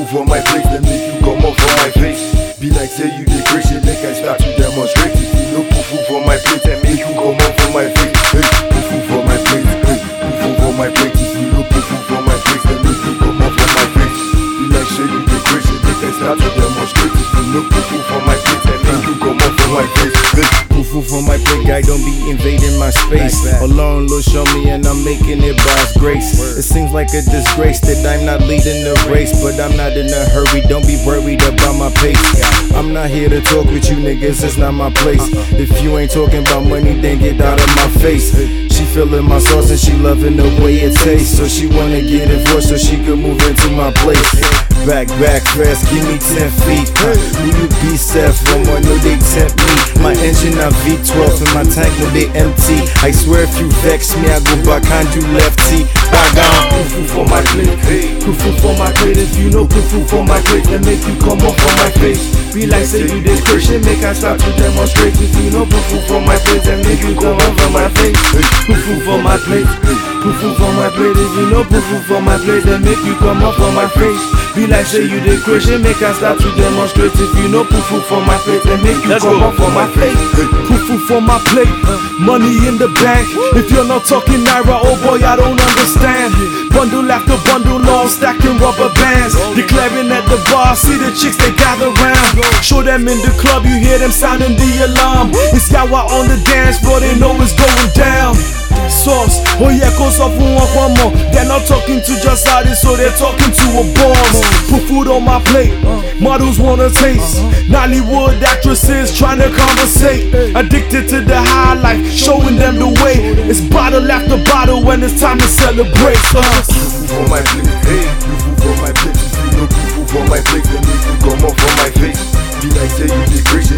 for my place, then make you come up for my face. Be like say you the Christian, make I start to demonstrate. If you no poo for my plate, then make you come up for my face. Hey, poo for my plate, hey, poo for my plate. If you no poo for my place, then make you come up for my face. Be like say you the Christian, make I start to demonstrate. If you no poo for my plate, then make you come up for my face. Hey, poo for my plate, guy, don't be invading my space. Alone, Lord, show me, and I'm making it by His grace. It seems like a disgrace that I'm not leading the race, but I'm not in a hurry. Don't be worried about my pace. I'm not here to talk with you niggas, it's not my place. If you ain't talking about money, then get out of my face. She feeling my sauce and she loving the way it tastes, so she wanna get divorced so she could move into my place. Back fast, give me 10 feet. Who you be, Seth? Roma, know they tempt me. My engine a V12 and my tank when they empty. I swear if you vex me, I go behind you lefty. poo for my plate, hey, poo for my plate. If you no poo for my plate, then make you come up for my face. Be like say you this Christian, make I start to demonstrate. If you no poo for my plate, then make you come up for my face. Poo for my plate, poo for my plate. If you no poo for my plate, then make you come up for my face. Be like say you the Christian, make I start to demonstrate. If you no poo for my plate, then make you come up for my face. Poo for my plate, money in the bank. If you're not talking naira, oh boy, I don't understand. Bundle after bundle, all stacking rubber bands. Declaring at the bar, see the chicks they gather round. Show them in the club, you hear them sounding the alarm. It's Yawa on the dance floor, they know it's going down. Sauce, oh yeah, cause up one more. They're not talking to just artists, so they're talking to a boss. Put food on my plate, models wanna taste. Nollywood actresses trying to conversate. Addicted to the high life, showing them the way. It's bottle after bottle when it's time to celebrate. Poo for my plate, hey, poo for my plate. If you no poo for my plate, then make you come up for my face. Be like say you the Christian,